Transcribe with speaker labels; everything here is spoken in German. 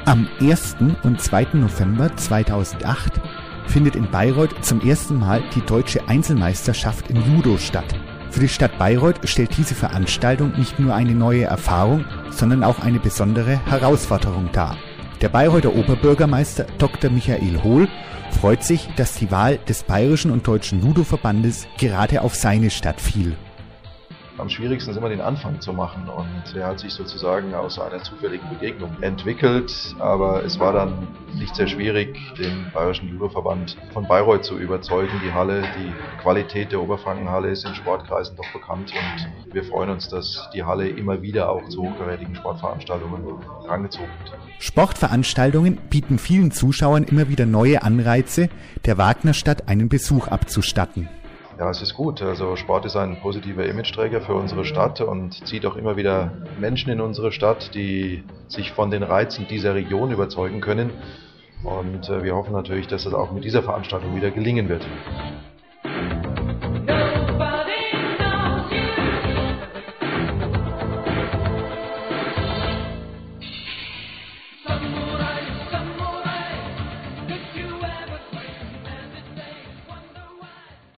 Speaker 1: Am 1. und 2. November 2008 findet in Bayreuth zum ersten Mal die Deutsche Einzelmeisterschaft im Judo statt. Für die Stadt Bayreuth stellt diese Veranstaltung nicht nur eine neue Erfahrung, sondern auch eine besondere Herausforderung dar. Der Bayreuther Oberbürgermeister Dr. Michael Hohl freut sich, dass die Wahl des Bayerischen und Deutschen Judo-Verbandes gerade auf seine Stadt fiel.
Speaker 2: Am schwierigsten ist immer den Anfang zu machen, und er hat sich sozusagen aus einer zufälligen Begegnung entwickelt, aber es war dann nicht sehr schwierig, den Bayerischen Judo-Verband von Bayreuth zu überzeugen. Die Halle, die Qualität der Oberfrankenhalle ist in Sportkreisen doch bekannt, und wir freuen uns, dass die Halle immer wieder auch zu hochkarätigen Sportveranstaltungen herangezogen wird.
Speaker 1: Sportveranstaltungen bieten vielen Zuschauern immer wieder neue Anreize, der Wagnerstadt einen Besuch abzustatten.
Speaker 2: Ja, es ist gut. Also Sport ist ein positiver Imageträger für unsere Stadt und zieht auch immer wieder Menschen in unsere Stadt, die sich von den Reizen dieser Region überzeugen können. Und wir hoffen natürlich, dass es auch mit dieser Veranstaltung wieder gelingen wird.